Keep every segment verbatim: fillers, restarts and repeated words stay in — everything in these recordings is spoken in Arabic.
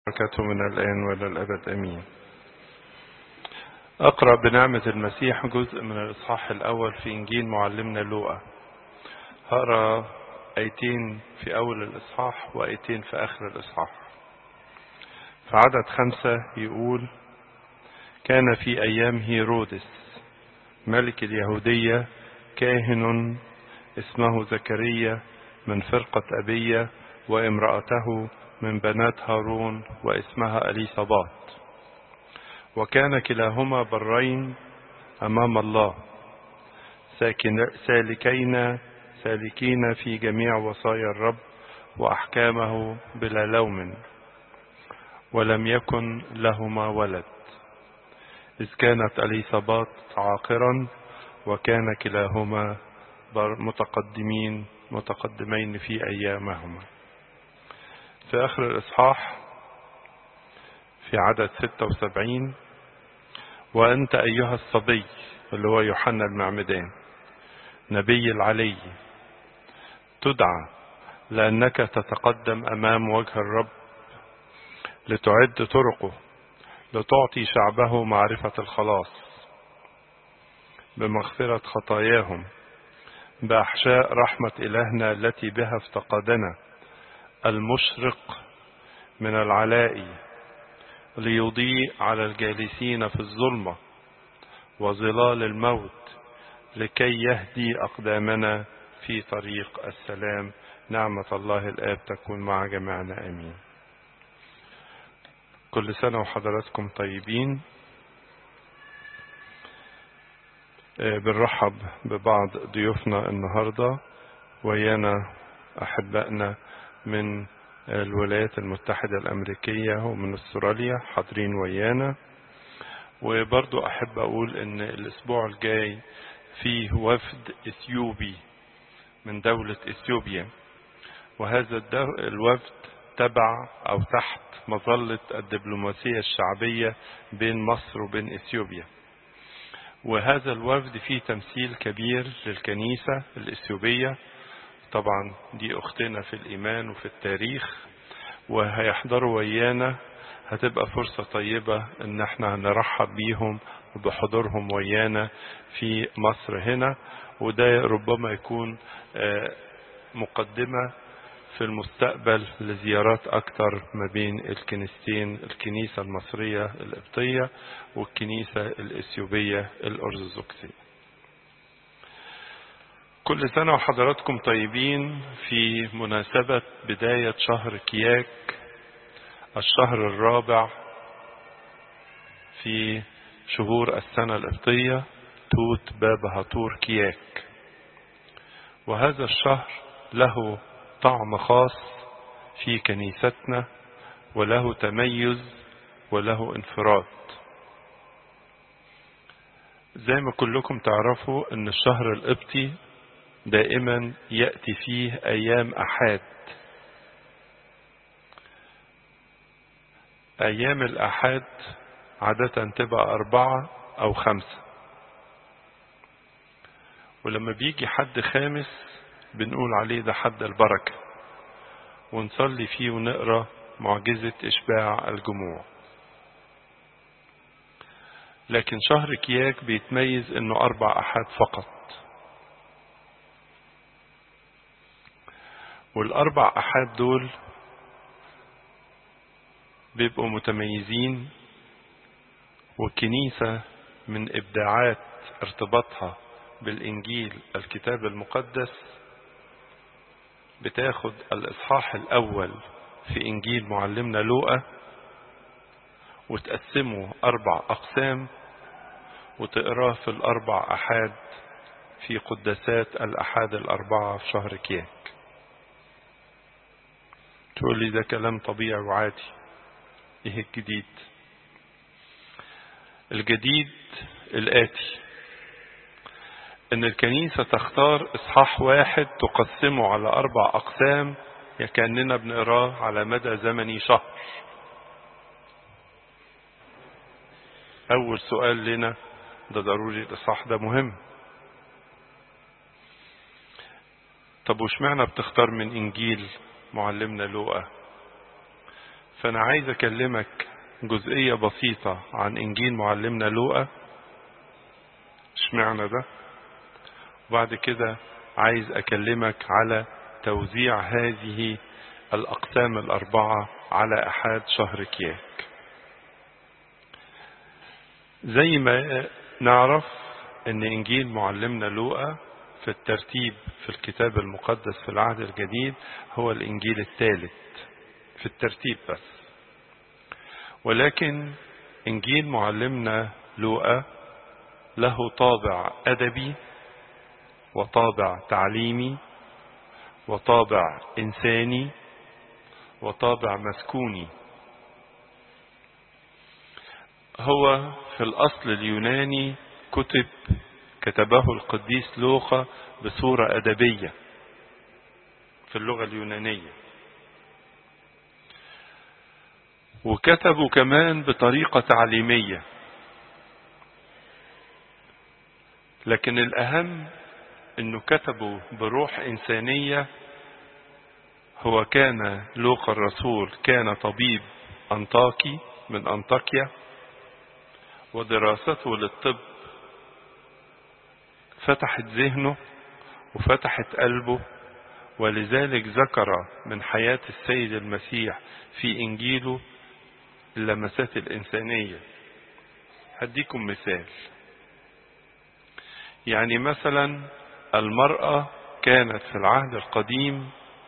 بركاته من الآن وإلى الأبد أمين. أقرأ بنعمة المسيح جزء من الإصحاح الأول في إنجيل معلمنا لوقا. هقرأ آيتين في أول الإصحاح وآيتين في آخر الإصحاح. في عدد خمسة يقول: كان في أيام هيرودس ملك اليهودية كاهن اسمه زكريا من فرقة أبية، وامرأته من بنات هارون واسمها أليصابات، وكان كلاهما برين أمام الله، سالكين سالكين في جميع وصايا الرب وأحكامه بلا لوم، ولم يكن لهما ولد، إذ كانت أليصابات عاقرا، وكان كلاهما متقدمين متقدمين في أيامهما. في آخر الإصحاح في عدد ستة وسبعين: وأنت أيها الصبي، اللي هو يوحنا المعمدان نبي العلي، تدعى لأنك تتقدم أمام وجه الرب لتعد طرقه، لتعطي شعبه معرفة الخلاص بمغفرة خطاياهم، بأحشاء رحمة إلهنا التي بها افتقدنا المشرق من العلاء، ليضيء على الجالسين في الظلمة وظلال الموت، لكي يهدي أقدامنا في طريق السلام. نعمة الله الآب تكون مع جميعنا آمين. كل سنة وحضراتكم طيبين. بنرحب ببعض ضيوفنا النهاردة، ويانا أحبائنا من الولايات المتحدة الأمريكية ومن استراليا حاضرين ويانا. وبرضو أحب أقول أن الأسبوع الجاي فيه وفد إثيوبي من دولة إثيوبيا، وهذا الوفد تبع أو تحت مظلة الدبلوماسية الشعبية بين مصر وبين إثيوبيا. وهذا الوفد فيه تمثيل كبير للكنيسة الإثيوبية، طبعا دي أختنا في الإيمان وفي التاريخ، وهيحضروا ويانا. هتبقى فرصة طيبة ان احنا نرحب بيهم وبحضورهم ويانا في مصر هنا، وده ربما يكون مقدمة في المستقبل لزيارات اكتر ما بين الكنيستين، الكنيسة المصرية القبطية والكنيسة الإثيوبية الأرثوذكسية. كل سنة وحضراتكم طيبين في مناسبة بداية شهر كياك، الشهر الرابع في شهور السنة القبطية، توت باب هاتور كياك. وهذا الشهر له طعم خاص في كنيستنا، وله تميز وله انفراد. زي ما كلكم تعرفوا ان الشهر القبطي دائما يأتي فيه أيام أحاد. أيام الأحاد عادة تبقى أربعة أو خمسة، ولما بيجي حد خامس بنقول عليه ده حد البركة، ونصلي فيه ونقرأ معجزة إشباع الجموع. لكن شهر كياك بيتميز إنه أربع أحاد فقط، والأربع أحاد دول بيبقوا متميزين. والكنيسة من إبداعات ارتباطها بالإنجيل الكتاب المقدس بتاخد الإصحاح الأول في إنجيل معلمنا لوقا وتقسمه أربع أقسام، وتقراه في الأربع أحاد في قداسات الأحاد الأربعة في شهر كياك. تقول لي ده كلام طبيعي وعادي، ايه الجديد؟ الجديد الآتي: ان الكنيسة تختار اصحاح واحد تقسمه على اربع اقسام، كأننا بنقراه على مدى زمني شهر. اول سؤال لنا، ده ضروري الاصحاح ده مهم. طب وش معنى بتختار من انجيل معلمنا لوقا؟ فأنا عايز أكلمك جزئية بسيطة عن إنجيل معلمنا لوقا، اشمعنى ده، وبعد كده عايز أكلمك على توزيع هذه الأقسام الأربعة على أحد شهر كياك. زي ما نعرف أن إنجيل معلمنا لوقا في الترتيب في الكتاب المقدس في العهد الجديد هو الإنجيل الثالث في الترتيب بس، ولكن إنجيل معلمنا لوقا له طابع أدبي وطابع تعليمي وطابع إنساني وطابع مسكوني. هو في الأصل اليوناني كتب كتبه القديس لوقا بصورة أدبية في اللغة اليونانية، وكتبوا كمان بطريقة تعليمية، لكن الأهم أنه كتبوا بروح إنسانية. هو كان لوقا الرسول كان طبيب أنطاكي من أنطاكيا، ودراسته للطب فتحت ذهنه وفتحت قلبه، ولذلك ذكر من حياة السيد المسيح في إنجيله اللمسات الإنسانية. هديكم مثال، يعني مثلا المرأة كانت في العهد القديم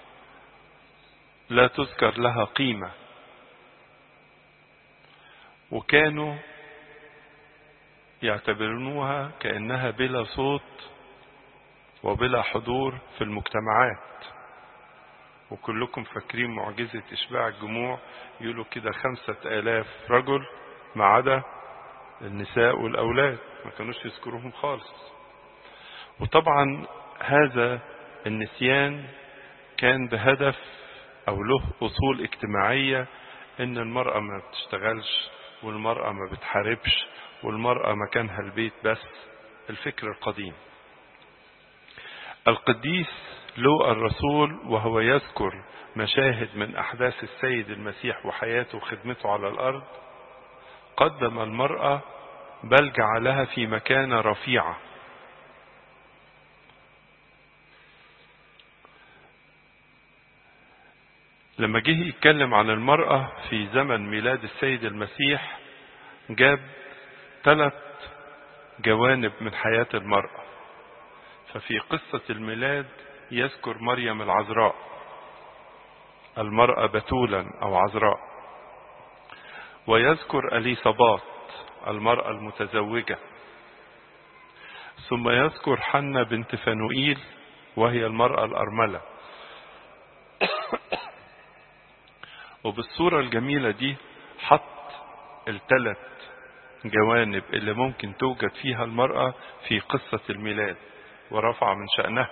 لا تذكر لها قيمة، وكانوا يعتبرونها كأنها بلا صوت وبلا حضور في المجتمعات. وكلكم فاكرين معجزة إشباع الجموع، يقولوا كده خمسة آلاف رجل ما عدا النساء والأولاد، ما كانوش يذكروهم خالص. وطبعا هذا النسيان كان بهدف أو له أصول اجتماعية، إن المرأة ما بتشتغلش والمرأة ما بتحاربش والمرأة مكانها البيت بس، الفكر القديم. القديس لوقا الرسول وهو يذكر مشاهد من أحداث السيد المسيح وحياته وخدمته على الأرض قدم المرأة، بل جعلها في مكانة رفيعة. لما جه يتكلم عن المرأة في زمن ميلاد السيد المسيح جاب ثلاث جوانب من حياة المرأة. ففي قصة الميلاد يذكر مريم العذراء، المرأة بتولا أو عذراء، ويذكر أليصابات المرأة المتزوجة، ثم يذكر حنة بنت فنوئيل وهي المرأة الأرملة. وبالصورة الجميلة دي حط الثلاث جوانب اللي ممكن توجد فيها المرأة في قصة الميلاد ورفع من شأنها.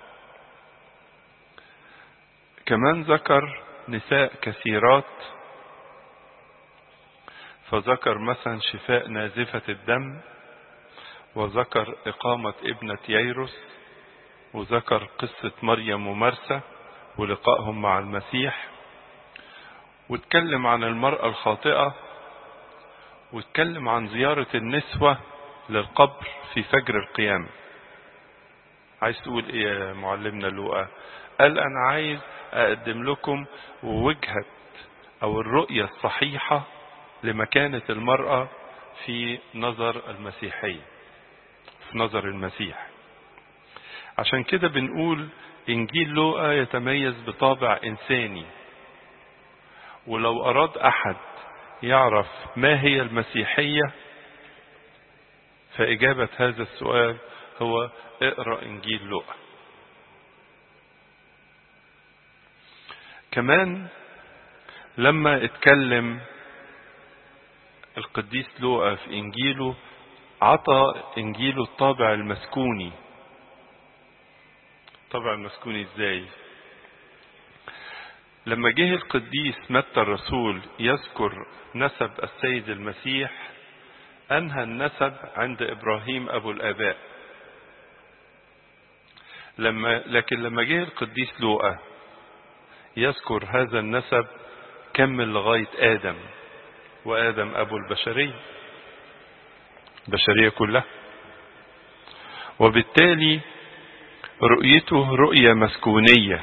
كمان ذكر نساء كثيرات، فذكر مثلا شفاء نازفة الدم، وذكر إقامة ابنة ييروس، وذكر قصة مريم ومرسى ولقائهم مع المسيح، واتكلم عن المرأة الخاطئة، واتكلم عن زيارة النسوة للقبر في فجر القيامة. عايز تقول ايه يا معلمنا لوقا؟ قال انا عايز اقدم لكم وجهة او الرؤية الصحيحة لمكانة المرأة في نظر المسيحية، في نظر المسيح. عشان كده بنقول انجيل لوقا يتميز بطابع انساني. ولو اراد احد يعرف ما هي المسيحية، فاجابة هذا السؤال هو اقرأ انجيل لوقا. كمان لما اتكلم القديس لوقا في انجيله عطى انجيله الطابع المسكوني. الطابع المسكوني ازاي؟ لما جه القديس متى الرسول يذكر نسب السيد المسيح انهى النسب عند ابراهيم ابو الاباء. لما لكن لما جه القديس لوقا يذكر هذا النسب كمل لغاية آدم، وآدم أبو البشرية، البشرية كلها. وبالتالي رؤيته رؤية مسكونية،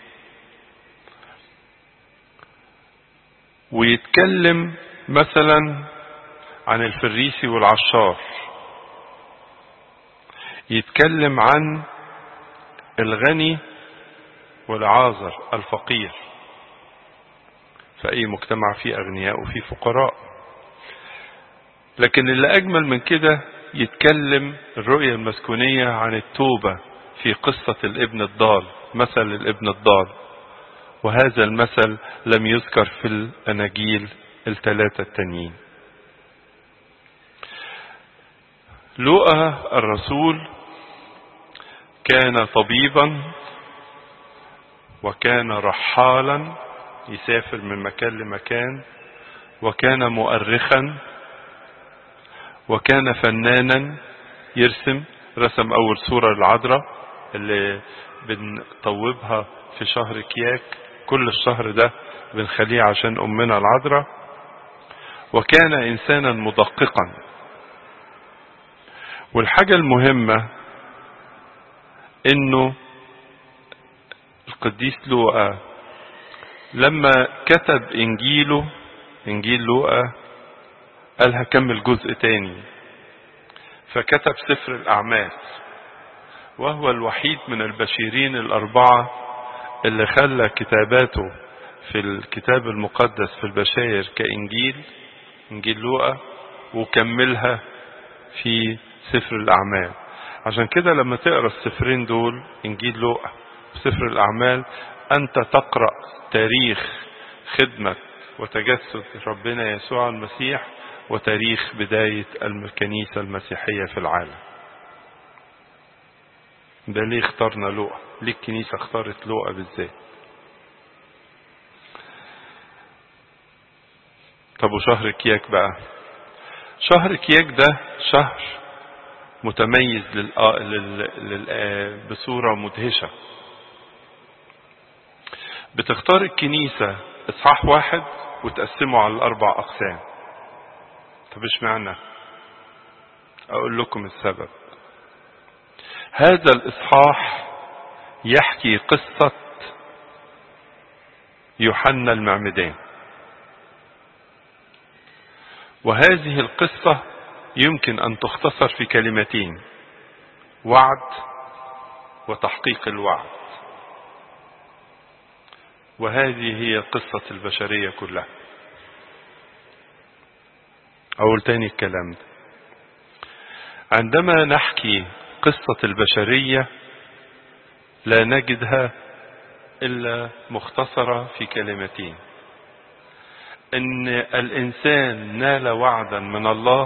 ويتكلم مثلا عن الفريسي والعشار، يتكلم عن الغني والعازر الفقير. في أي مجتمع فيه أغنياء وفيه فقراء. لكن اللي أجمل من كده يتكلم الرؤية المسكونية عن التوبة في قصة الابن الضال، مثل الابن الضال، وهذا المثل لم يذكر في الأناجيل الثلاثة التانيين. لوقا الرسول كان طبيبا وكان رحالا، يسافر من مكان لمكان، وكان مؤرخا، وكان فنانا يرسم. رسم أول صورة العذراء اللي بنطوبها في شهر كياك، كل الشهر ده بنخليه عشان أمنا العذراء. وكان إنسانا مدققا. والحاجة المهمة إنه القديس لوقا لما كتب إنجيله، إنجيل لوقا، قال هكمل جزء تاني، فكتب سفر الأعمال، وهو الوحيد من البشيرين الأربعة اللي خلى كتاباته في الكتاب المقدس في البشاير كإنجيل، إنجيل لوقا، وكملها في سفر الأعمال. عشان كده لما تقرأ السفرين دول، إنجيل لوقا وسفر الأعمال، أنت تقرأ تاريخ خدمة وتجسد ربنا يسوع المسيح، وتاريخ بداية الكنيسة المسيحية في العالم. ده ليه اخترنا لوقا؟ ليه الكنيسة اختارت لوقا بالذات؟ طب وشهر كياك بقى؟ شهر كياك ده شهر متميز لل... لل... لل... بصورة مدهشة. بتختار الكنيسة اصحاح واحد وتقسمه على الاربع اقسام. طب ايش معنى؟ اقول لكم السبب. هذا الاصحاح يحكي قصة يوحنا المعمدان، وهذه القصة يمكن ان تختصر في كلمتين: وعد وتحقيق الوعد. وهذه هي قصة البشرية كلها. أقول تاني الكلام ده. عندما نحكي قصة البشرية لا نجدها إلا مختصرة في كلمتين: إن الإنسان نال وعدا من الله،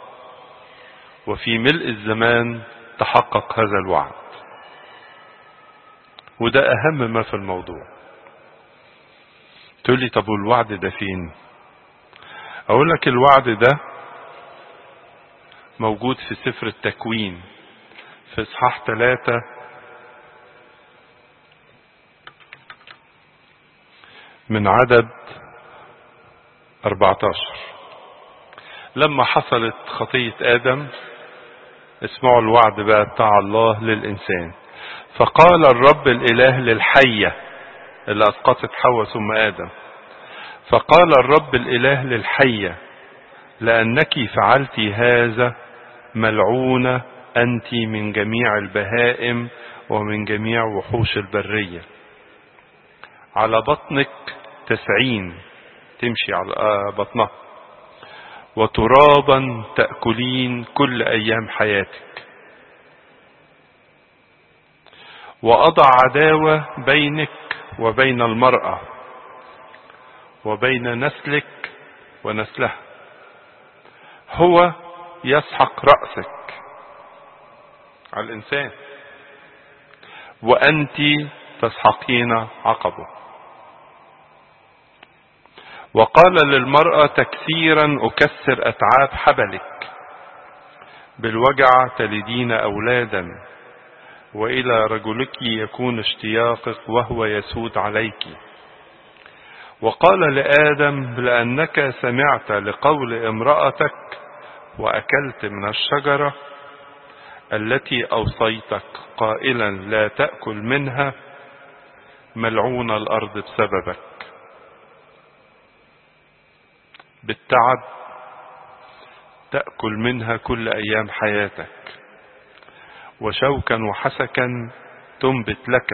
وفي ملء الزمان تحقق هذا الوعد. وده أهم ما في الموضوع. تقول لي طب والوعد ده فين؟ اقول لك الوعد ده موجود في سفر التكوين في اصحاح ثلاثة من عدد أربعة عشر. لما حصلت خطية آدم، اسمعوا الوعد بقى بتاع الله للإنسان: فقال الرب الإله للحية اللي أسقطت حواء ثم آدم، فقال الرب الإله للحية: لأنك فعلت هذا ملعونة أنت من جميع البهائم ومن جميع وحوش البرية، على بطنك تسعين، تمشي على بطنها، وترابا تأكلين كل أيام حياتك، وأضع عداوة بينك وبين المرأة وبين نسلك ونسلها، هو يسحق رأسك على الإنسان وأنت تسحقين عقبه. وقال للمرأة: تكسيرا أكسر أتعاب حبلك، بالوجع تلدين أولادا، وإلى رجلك يكون اشتياقك وهو يسود عليك، وقال لآدم: لأنك سمعت لقول امرأتك وأكلت من الشجرة التي أوصيتك قائلا لا تأكل منها، ملعون الأرض بسببك، بالتعب تأكل منها كل أيام حياتك، وشوكا وحسكا تنبت لك،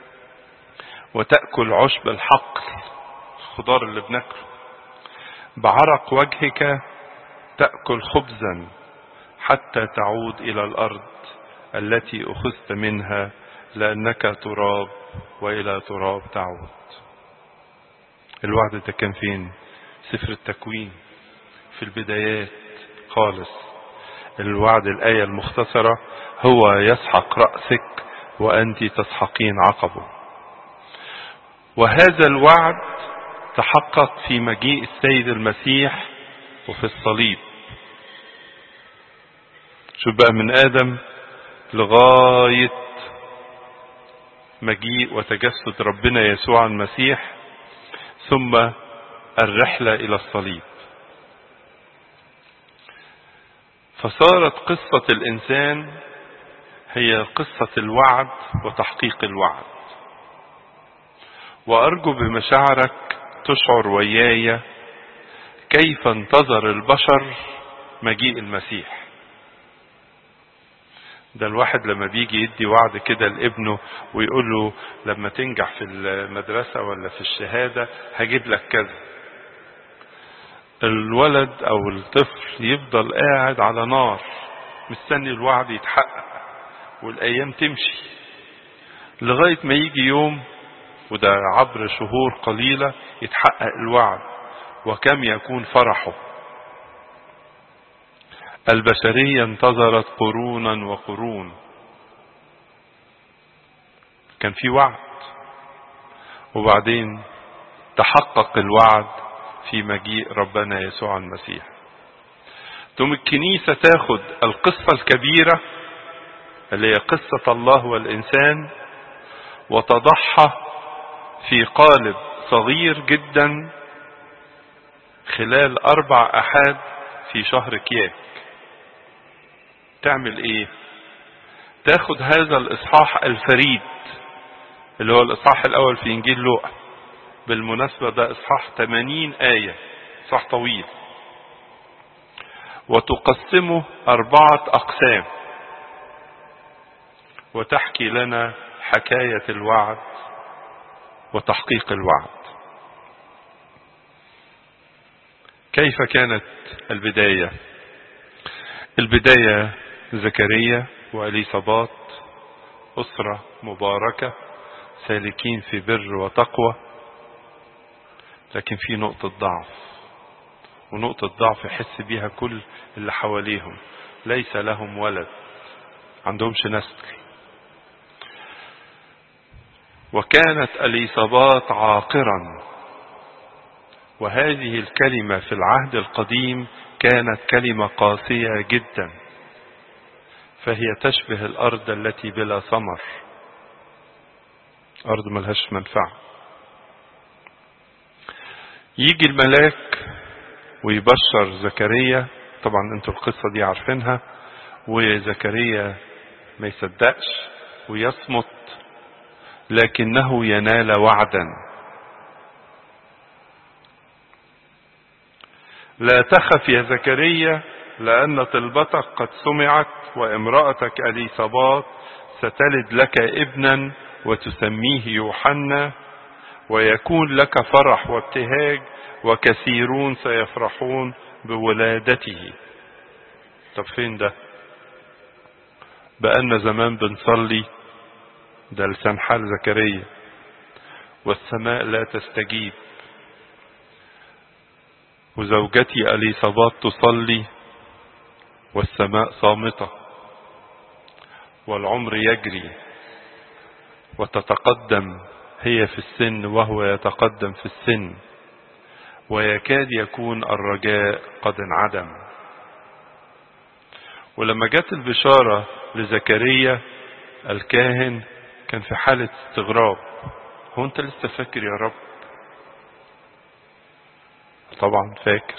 وتأكل عشب الحقل، الخضار اللي بناكله، بعرق وجهك تأكل خبزا حتى تعود إلى الأرض التي أخذت منها، لأنك تراب وإلى تراب تعود. الوعد ده كان فين؟ سفر التكوين في البدايات خالص. الوعد الآية المختصرة: هو يسحق رأسك وأنت تسحقين عقبه. وهذا الوعد تحقق في مجيء السيد المسيح وفي الصليب. شوف بقى، من آدم لغاية مجيء وتجسد ربنا يسوع المسيح، ثم الرحلة إلى الصليب. فصارت قصة الإنسان هي قصة الوعد وتحقيق الوعد. وأرجو بمشاعرك تشعر وياي كيف انتظر البشر مجيء المسيح. ده الواحد لما بيجي يدي وعد كده لابنه ويقول له لما تنجح في المدرسة ولا في الشهادة هجيب لك كذا، الولد او الطفل يفضل قاعد على نار مستني الوعد يتحقق، والايام تمشي لغاية ما يجي يوم، وده عبر شهور قليلة، يتحقق الوعد. وكم يكون فرحه. البشرية انتظرت قرونا وقرون، كان في وعد، وبعدين تحقق الوعد في مجيء ربنا يسوع المسيح. ثم الكنيسة تاخد القصة الكبيرة اللي هي قصة الله والإنسان، وتضعها في قالب صغير جدا خلال أربع أحاد في شهر كياك. تعمل ايه؟ تاخد هذا الإصحاح الفريد اللي هو الإصحاح الأول في إنجيل لوقا، بالمناسبة ده إصحاح ثمانين آية، إصحاح طويل، وتقسمه أربعة أقسام، وتحكي لنا حكاية الوعد وتحقيق الوعد. كيف كانت البداية؟ البداية زكريا وأليصابات، أسرة مباركة سالكين في بر وتقوى، لكن في نقطة ضعف، ونقطة ضعف يحس بيها كل اللي حواليهم. ليس لهم ولد، عندهمش نسل. وكانت أليصابات عاقرا، وهذه الكلمة في العهد القديم كانت كلمة قاسية جدا، فهي تشبه الأرض التي بلا ثمر، أرض ملهاش منفعة. يجي الملاك ويبشر زكريا، طبعا انتوا القصة دي عارفينها، وزكريا ما يصدقش ويصمت، لكنه ينال وعدا. لا تخف يا زكريا، لأن طلبتك قد سمعت، وامرأتك أليصابات ستلد لك ابنا وتسميه يوحنا، ويكون لك فرح وابتهاج، وكثيرون سيفرحون بولادته. طب فين ده؟ بقالنا زمان بنصلي، ده لسان حال زكريا، والسماء لا تستجيب، وزوجتي أليصابات تصلي والسماء صامتة، والعمر يجري وتتقدم هي في السن وهو يتقدم في السن، ويكاد يكون الرجاء قد انعدم. ولما جت البشارة لزكريا الكاهن كان في حالة استغراب، هو انت لسه فاكر يا رب؟ طبعا فاكر.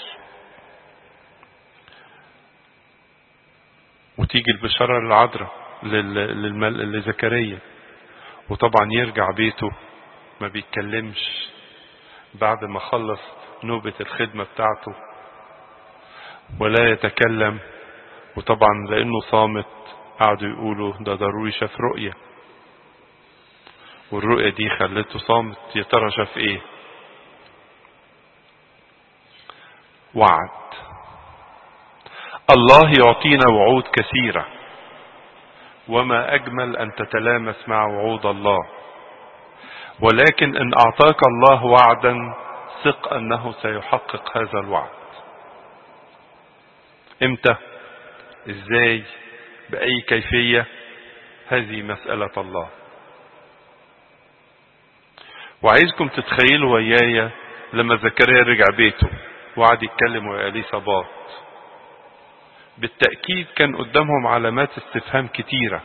وتيجي البشارة للعذراء للمل... لزكريا، وطبعا يرجع بيته ما بيتكلمش بعد ما خلص نوبة الخدمة بتاعته ولا يتكلم. وطبعا لانه صامت قعدوا يقولوا ده ضروري شاف رؤية، والرؤية دي خلته صامت. يا ترى شاف ايه؟ وعد. الله يعطينا وعود كثيرة، وما أجمل أن تتلامس مع وعود الله. ولكن إن أعطاك الله وعدا ثق أنه سيحقق هذا الوعد. إمتى؟ إزاي؟ بأي كيفية؟ هذه مسألة الله. وعايزكم تتخيلوا ويايا لما زكريا رجع بيته وقعد يتكلم ويا إليصابات، بالتأكيد كان قدامهم علامات استفهام كتيرة،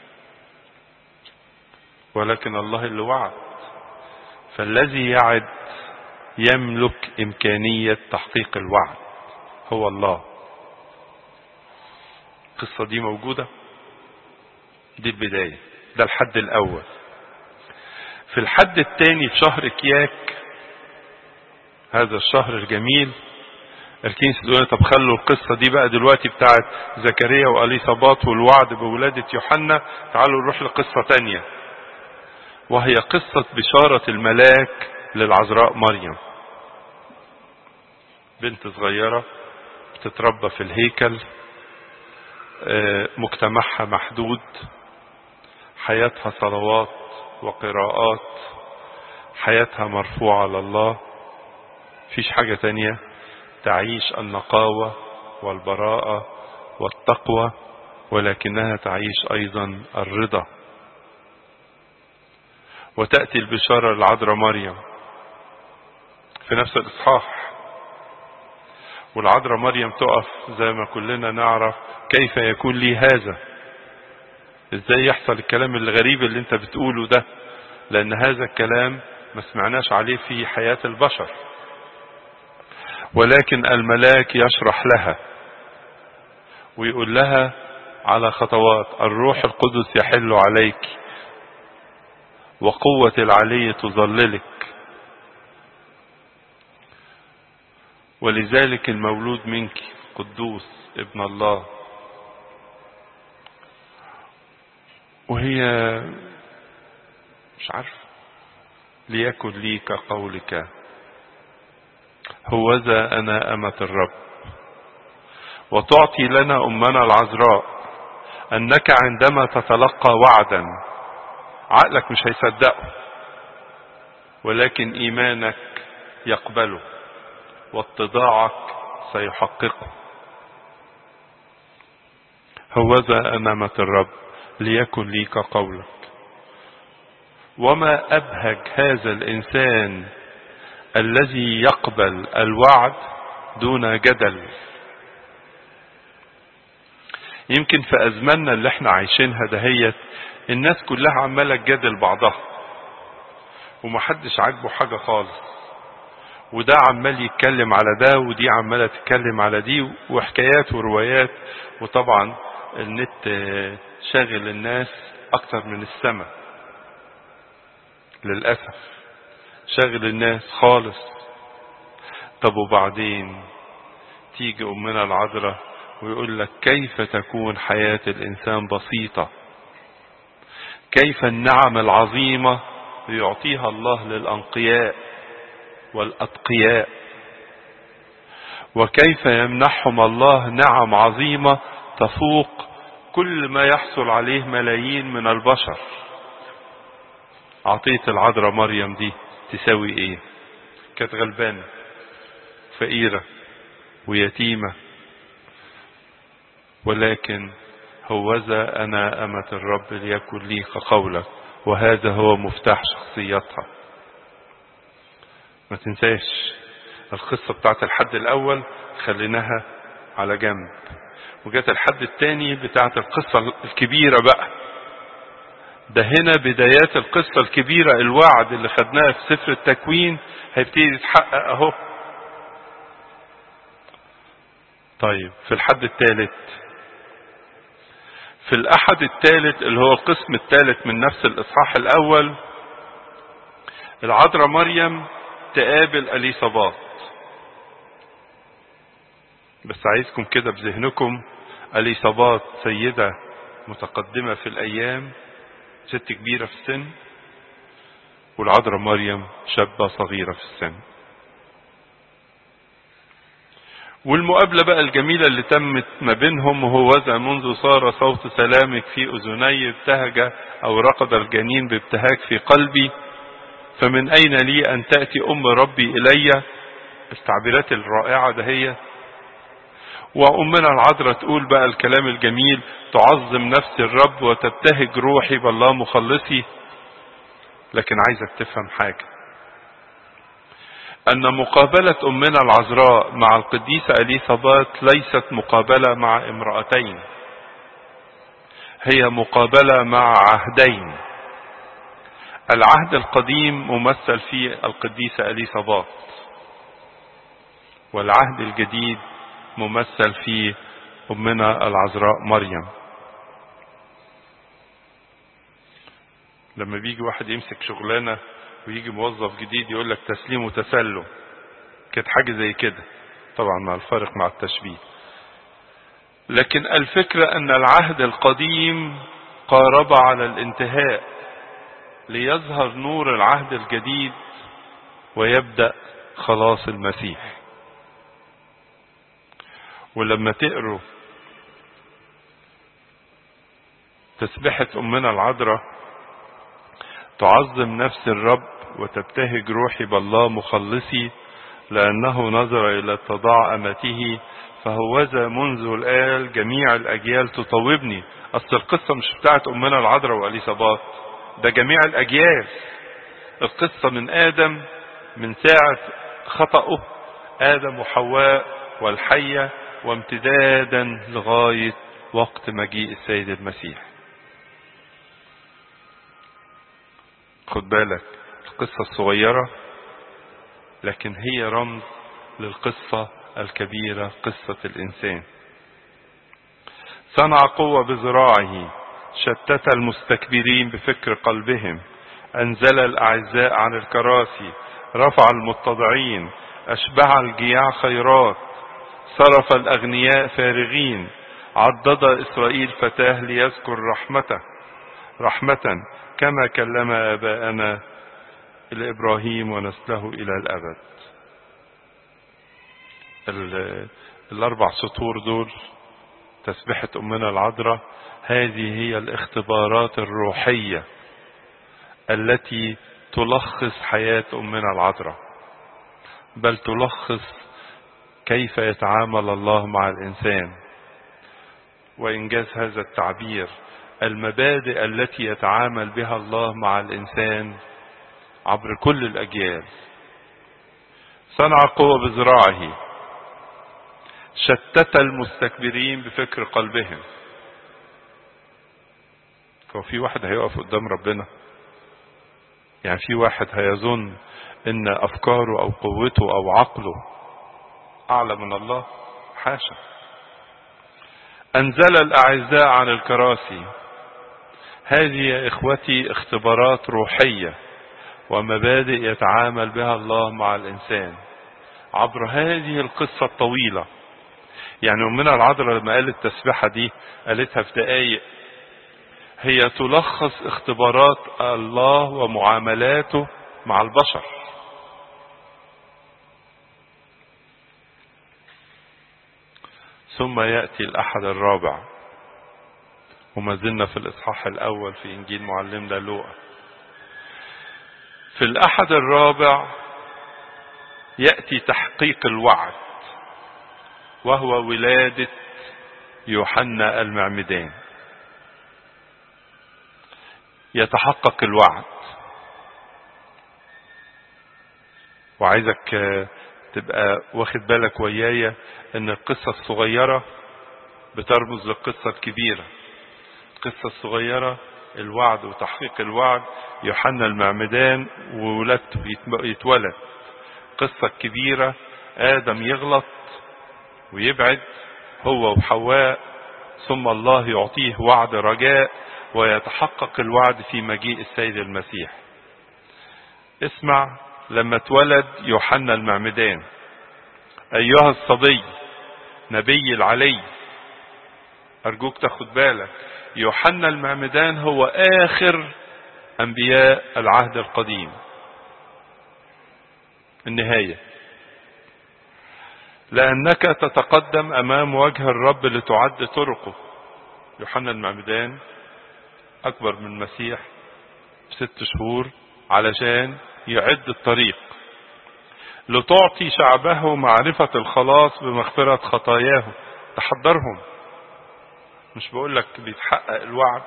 ولكن الله اللي وعد. فالذي يعد يملك إمكانية تحقيق الوعد هو الله. القصة دي موجودة، دي البداية، ده الحد الأول. في الحد الثاني في شهر كياك، هذا الشهر الجميل، الكنيسة تقول طب خلوا القصة دي بقى دلوقتي بتاعت زكريا وإليصابات والوعد بولادة يوحنا، تعالوا نروح لقصة تانية، وهي قصة بشارة الملاك للعذراء مريم. بنت صغيرة بتتربى في الهيكل، مجتمعها محدود، حياتها صلوات وقراءات، حياتها مرفوعة لله، فيش حاجة تانية، تعيش النقاوة والبراءة والتقوى، ولكنها تعيش أيضا الرضا. وتأتي البشارة للعذراء مريم في نفس الإصحاح، والعذراء مريم تقف زي ما كلنا نعرف كيف يكون لي هذا، ازاي يحصل الكلام الغريب اللي انت بتقوله ده، لأن هذا الكلام ما سمعناش عليه في حياة البشر. ولكن الملاك يشرح لها ويقول لها على خطوات: الروح القدس يحل عليك، وقوة العلي تظللك، ولذلك المولود منك قدوس ابن الله. وهي مش عارف، ليكن لي كقولك، هوذا أنا أمة الرب. وتعطي لنا أمنا العذراء أنك عندما تتلقى وعدا عقلك مش هيصدقه، ولكن إيمانك يقبله واتضاعك سيحققه. هوذا أنا أمة الرب، ليكن لي كقولك. وما أبهج هذا الإنسان الذي يقبل الوعد دون جدل. يمكن في أزماننا اللي احنا عايشينها دهيت الناس كلها عمالة تجادل بعضها، ومحدش عاجبه حاجة خالص، وده عمال يتكلم على ده، ودي عمالة تتكلم على دي، وحكايات وروايات. وطبعا النت شاغل الناس أكتر من السماء للأسف، شاغل الناس خالص. طب وبعدين تيجي أمنا العذراء ويقول لك كيف تكون حياة الإنسان بسيطة، كيف النعم العظيمة يعطيها الله للأنقياء والأتقياء، وكيف يمنحهم الله نعم عظيمة تفوق كل ما يحصل عليه ملايين من البشر. عطية العذراء مريم دي تساوي ايه؟ كانت غلبانة فقيرة ويتيمة، ولكن هوذا أنا أمة الرب ليكن لي كقولك. وهذا هو مفتاح شخصيتها. ما تنساش القصة بتاعت الحد الأول خليناها على جنب، وجات الحد الثاني بتاعت القصة الكبيرة بقى. ده هنا بدايات القصة الكبيرة، الوعد اللي خدناه في سفر التكوين هيبتدي يتحقق اهو. طيب في الحد الثالث، في الأحد الثالث اللي هو القسم الثالث من نفس الإصحاح الأول، العذراء مريم تقابل أليصابات. بس عايزكم كده بذهنكم، أليصابات سيدة متقدمة في الأيام، ست كبيرة في السن، والعذراء مريم شابة صغيرة في السن. والمقابلة بقى الجميلة اللي تمت ما بينهم، وهو ذا منذ صار صوت سلامك في أذني ابتهج أو رقد الجنين بابتهاج في قلبي، فمن أين لي أن تأتي أم ربي إلي. التعبيرات الرائعة ده هي. وأمنا العذراء تقول بقى الكلام الجميل: تعظم نفس الرب وتبتهج روحي بالله مخلصي. لكن عايزك تفهم حاجة، أن مقابلة أمنا العذراء مع القديسة أليصابات ليست مقابلة مع امرأتين، هي مقابلة مع عهدين. العهد القديم ممثل في القديسة أليصابات، والعهد الجديد ممثل في أمنا العذراء مريم. لما بيجي واحد يمسك شغلانة ويجي موظف جديد يقول لك تسليم وتسلم، كانت حاجة زي كده، طبعا مع الفارق مع التشبيه. لكن الفكرة أن العهد القديم قارب على الانتهاء ليظهر نور العهد الجديد ويبدأ خلاص المسيح. ولما تقروا تسبحة أمنا العذراء: تعظم نفس الرب وتبتهج روحي بالله مخلصي، لأنه نظر إلى اتضاع أمته، فهوذا منذ الآن جميع الأجيال تطوبني. أصل القصة مش بتاعت أمنا العذراء وأليصابات، ده جميع الأجيال. القصة من آدم، من ساعة خطأه آدم وحواء والحية، وامتدادا لغاية وقت مجيء السيد المسيح. خد بالك، القصة الصغيرة لكن هي رمز للقصة الكبيرة، قصة الإنسان. صنع قوة بذراعه، شتت المستكبرين بفكر قلبهم، أنزل الأعزاء عن الكراسي، رفع المتضعين، أشبع الجياع خيرات، صرف الأغنياء فارغين، عضد إسرائيل فتاه ليذكر رحمته رحمة كما كلم آباءنا لإبراهيم ونسله إلى الأبد. الأربع سطور دول تسبحة أمنا العذراء، هذه هي الاختبارات الروحية التي تلخص حياة أمنا العذراء، بل تلخص كيف يتعامل الله مع الإنسان. وإنجاز هذا التعبير، المبادئ التي يتعامل بها الله مع الإنسان عبر كل الأجيال. صنع قوة بذراعه، شتت المستكبرين بفكر قلبهم. هو في واحد هيقف قدام ربنا؟ يعني في واحد هيظن ان افكاره او قوته او عقله اعلى من الله؟ حاشا. انزل الاعزاء عن الكراسي. هذه يا اخوتي اختبارات روحية ومبادئ يتعامل بها الله مع الانسان عبر هذه القصة الطويلة. يعني أمنا العذراء لما قالت التسبيحة دي قالتها في دقايق، هي تلخص اختبارات الله ومعاملاته مع البشر. ثم يأتي الأحد الرابع، وما زلنا في الإصحاح الأول في إنجيل معلمنا لوقا. في الأحد الرابع يأتي تحقيق الوعد، وهو ولادة يوحنا المعمدان. يتحقق الوعد. وعايزك تبقى واخد بالك ويايا ان القصة الصغيرة بترمز للقصة الكبيرة. القصة الصغيرة الوعد وتحقيق الوعد، يوحنا المعمدان وولادته يتولد. القصة الكبيرة آدم يغلط ويبعد هو وحواء، ثم الله يعطيه وعد رجاء ويتحقق الوعد في مجيء السيد المسيح. اسمع لما اتولد يوحنا المعمدان، ايها الصبي نبي العلي، ارجوك تاخد بالك، يوحنا المعمدان هو اخر انبياء العهد القديم، النهاية، لانك تتقدم امام وجه الرب لتعد طرقه. يوحنا المعمدان اكبر من المسيح بست شهور علشان يعد الطريق لتعطي شعبه معرفة الخلاص بمغفرة خطاياهم، تحضرهم. مش بقول لك بيتحقق الوعد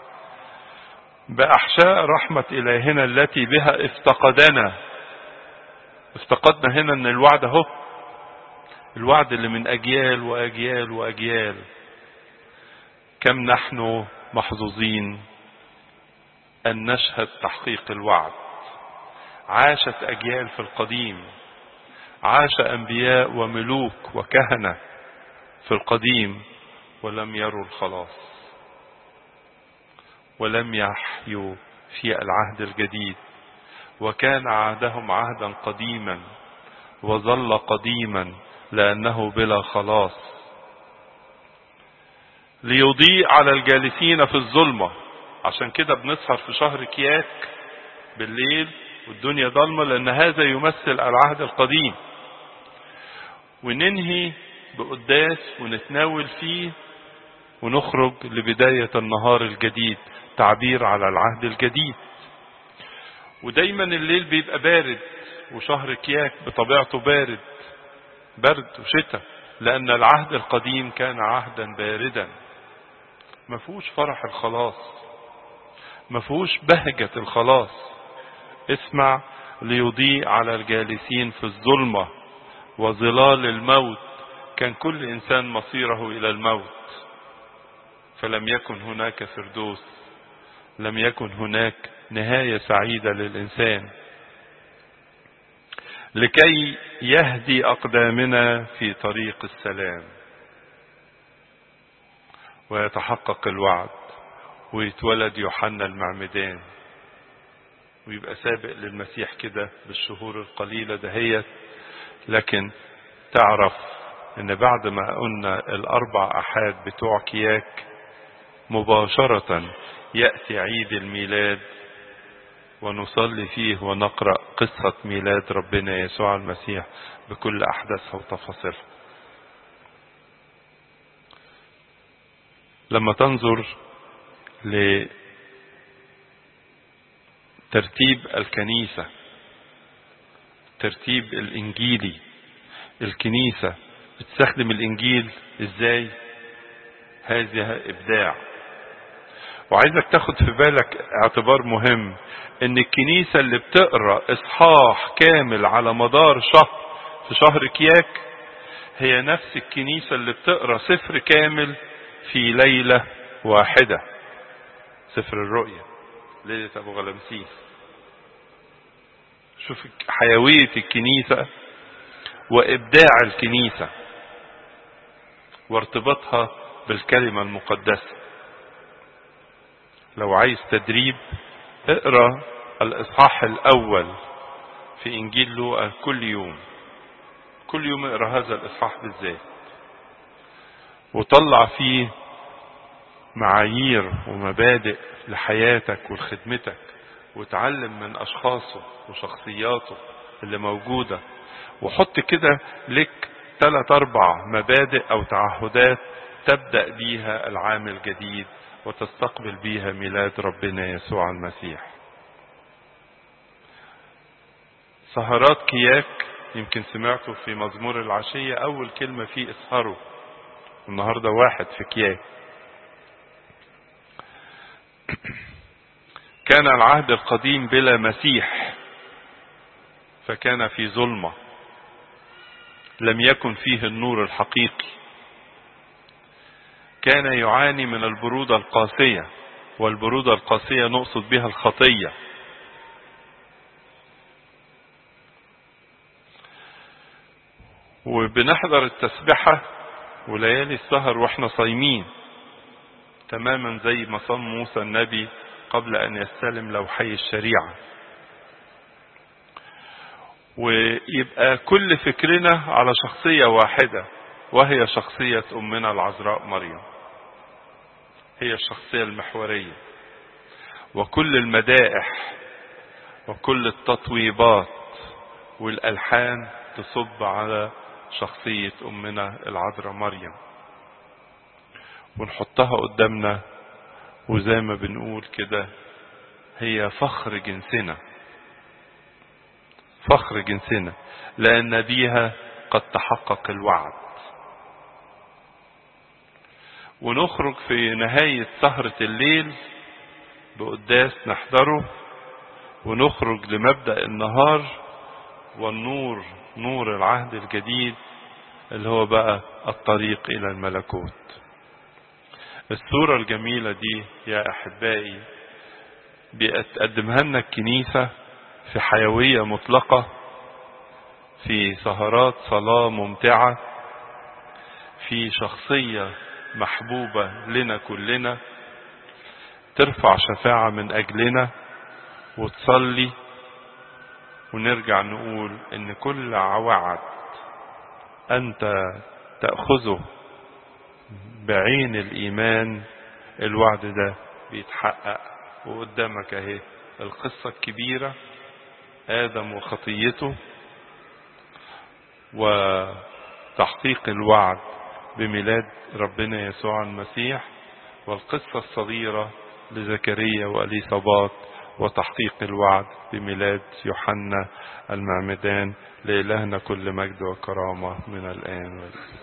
بأحشاء رحمة إلهنا التي بها افتقدنا. افتقدنا هنا ان الوعد اهو، الوعد اللي من اجيال واجيال واجيال. كم نحن محظوظين ان نشهد تحقيق الوعد. عاشت اجيال في القديم، عاش انبياء وملوك وكهنة في القديم ولم يروا الخلاص، ولم يحيوا في العهد الجديد، وكان عهدهم عهدا قديما وظل قديما لأنه بلا خلاص. ليضيء على الجالسين في الظلمة، عشان كده بنسهر في شهر كياك بالليل والدنيا ضلمة، لأن هذا يمثل العهد القديم. وننهي بقداس ونتناول فيه ونخرج لبداية النهار الجديد، تعبير على العهد الجديد. ودايما الليل بيبقى بارد، وشهر كياك بطبيعته بارد، برد وشتاء، لأن العهد القديم كان عهدا باردا، ما فيهوش فرح الخلاص، ما فيهوش بهجة الخلاص. اسمع، ليضيء على الجالسين في الظلمة وظلال الموت. كان كل إنسان مصيره إلى الموت، فلم يكن هناك فردوس، لم يكن هناك نهاية سعيدة للإنسان. لكي يهدي أقدامنا في طريق السلام، ويتحقق الوعد، ويتولد يوحنا المعمدان، ويبقى سابق للمسيح كده بالشهور القليلة دهيت. لكن تعرف ان بعد ما قلنا الاربع احاد بتوع كياك مباشرة يأتي عيد الميلاد، ونصلي فيه ونقرأ قصة ميلاد ربنا يسوع المسيح بكل أحداثها وتفاصيلها. لما تنظر لترتيب الكنيسة، ترتيب الإنجيلي، الكنيسة بتستخدم الإنجيل إزاي؟ هذا إبداع. وعايزك تاخد في بالك اعتبار مهم، ان الكنيسة اللي بتقرأ اصحاح كامل على مدار شهر في شهر كياك هي نفس الكنيسة اللي بتقرأ سفر كامل في ليلة واحدة، سفر الرؤيا، ليلة ابو غلمسيس. شوف حيوية الكنيسة وابداع الكنيسة وارتباطها بالكلمة المقدسة. لو عايز تدريب اقرأ الاصحاح الاول في انجيل لوقا كل يوم، كل يوم اقرأ هذا الاصحاح بالذات، وطلع فيه معايير ومبادئ لحياتك ولخدمتك، وتعلم من اشخاصه وشخصياته اللي موجودة، وحط كده لك ثلاث اربع مبادئ او تعهدات تبدأ بيها العام الجديد وتستقبل بيها ميلاد ربنا يسوع المسيح. سهرات كياك يمكن سمعته في مزمور العشية، اول كلمة فيه اسهروا، النهاردة واحد في كياك. كان العهد القديم بلا مسيح، فكان في ظلمة، لم يكن فيه النور الحقيقي، كان يعاني من البرودة القاسية، والبرودة القاسية نقصد بها الخطية. وبنحضر التسبحة وليالي السهر واحنا صايمين، تماما زي ما صام موسى النبي قبل ان يستلم لوحي الشريعة. ويبقى كل فكرنا على شخصية واحدة، وهي شخصية أمنا العذراء مريم، هي الشخصية المحورية، وكل المدائح وكل التطويبات والألحان تصب على شخصية أمنا العذراء مريم، ونحطها قدامنا، وزي ما بنقول كده هي فخر جنسنا، فخر جنسنا، لأن بيها قد تحقق الوعد. ونخرج في نهاية سهرة الليل بقداس نحضره، ونخرج لمبدأ النهار والنور، نور العهد الجديد اللي هو بقى الطريق إلى الملكوت. الصورة الجميلة دي يا أحبائي بتقدمها لنا الكنيسة في حيوية مطلقة، في سهرات صلاة ممتعة، في شخصية محبوبة لنا كلنا ترفع شفاعة من أجلنا وتصلي، ونرجع نقول إن كل وعد أنت تأخذه بعين الإيمان الوعد ده بيتحقق. وقدامك اهي القصة الكبيرة، آدم وخطيته، وتحقيق الوعد بميلاد ربنا يسوع المسيح، والقصة الصغيرة لزكريا وأليصابات وتحقيق الوعد بميلاد يوحنا المعمدان. لإلهنا كل مجد وكرامة من الآن والآن.